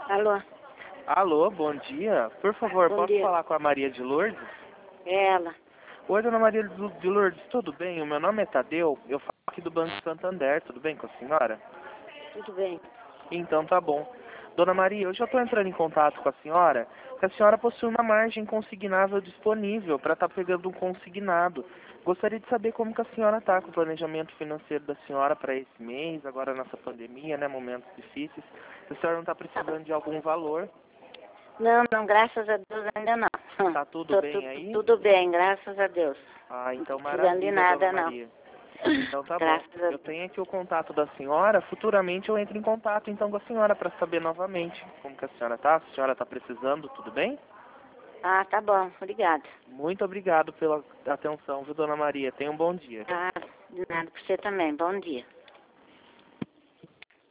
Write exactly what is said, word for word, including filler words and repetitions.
Alô? Alô, bom dia. Por favor, Bom posso dia. falar com a Maria de Lourdes? É ela. Oi, dona Maria de Lourdes, tudo bem? O meu nome é Tadeu, eu falo aqui do Banco Santander, tudo bem com a senhora? Tudo bem. Então tá bom. Dona Maria, eu já estou entrando em contato com a senhora, porque a senhora possui uma margem consignável disponível para estar pegando um consignado. Gostaria de saber como que a senhora está com o planejamento financeiro da senhora para esse mês, agora nessa pandemia, né, momentos difíceis. Se a senhora não está precisando de algum valor, Não, não, graças a Deus ainda não. tá tudo Tô bem tu- aí? Tudo bem, graças a Deus. Ah, então Não tô precisando de maravilha, nada, dona não. Maria. Então tá bom. Graças a Eu Deus. tenho aqui o contato da senhora, futuramente eu entro em contato então com a senhora para saber novamente como que a senhora tá, se a senhora tá precisando, tudo bem? Ah, tá bom, obrigada. Muito obrigado pela atenção, viu, dona Maria? Tenha um bom dia. Ah, de nada, pra você também. Bom dia.